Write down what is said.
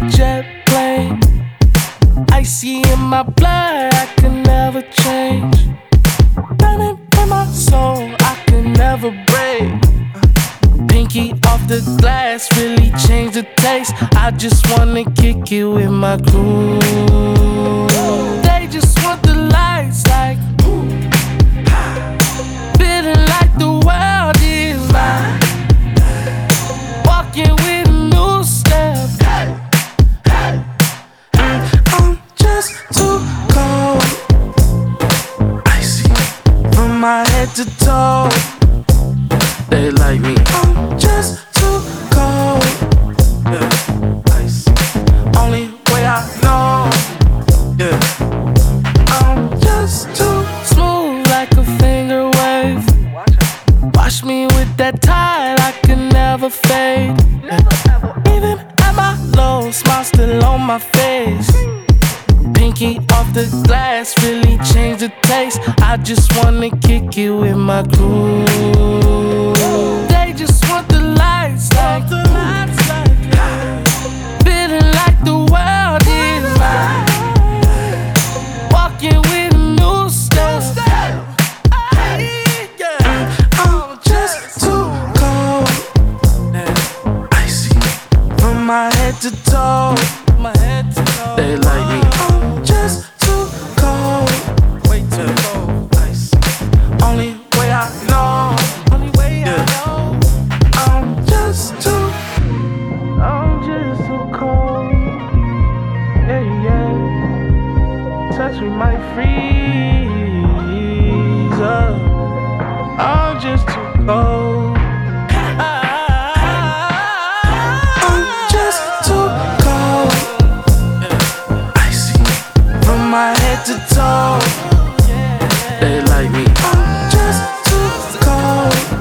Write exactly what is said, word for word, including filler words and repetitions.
jet plane. Icy in my blood, I can never change. Burning in my soul, I can never break. Pinky off the glass, really changed the taste. I just wanna kick it with my crew. They just want the lights like ooh. Feeling like the world is mine. Walking with a new step. I'm just too cold. Icy from my head to toe. They like me. I'm just too cold. Yeah, icy. Only way I know. Yeah. I'm just too smooth like a finger wave. Wash me with that tide, I can never fade. Yeah. Even at my low, smile still on my face. Pinky off the glass, really changed the taste. I just wanna kick it with my crew. They just want the lights like the lights like feeling like the world is mine. Walking with a new step. I'm just too cold. Icy from my head to toe. They like me. I'm just too cold. Way too cold. Ice. Only way I know. Only way I know. I'm just too. I'm just too cold. Yeah, yeah. Touch me might freeze up. I'm just too cold. I'm just too cold. My head to toe, they like me. I'm just too cold.